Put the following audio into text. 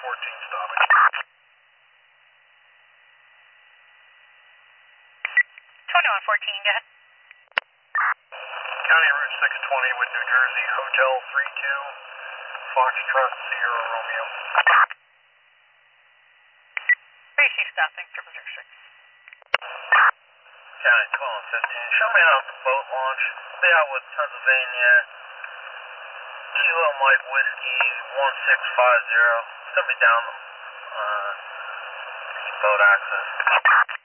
14 stopping. Twenty-one 14, go ahead. County Route 620 with New Jersey, Hotel 32, Foxtrot Sierra Romeo. 36 stopping, 006. County 1215, show me out the boat launch, Baywood, Pennsylvania, Kilo Mike Whiskey 1650. It's going to be down boat access.